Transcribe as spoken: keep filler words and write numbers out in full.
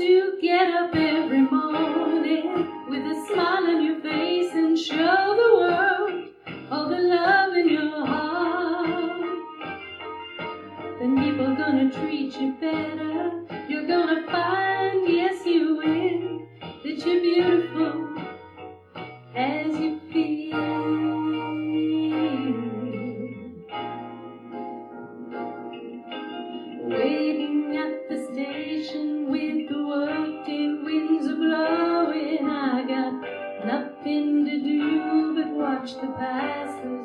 to get up every morning with a smile on your face and show the world all the love in your heart, then people are gonna treat you better. You're gonna find, yes you will, that you're beautiful as you feel. Waiting at the station with the workday winds are blowing, I got nothing to do but watch the passers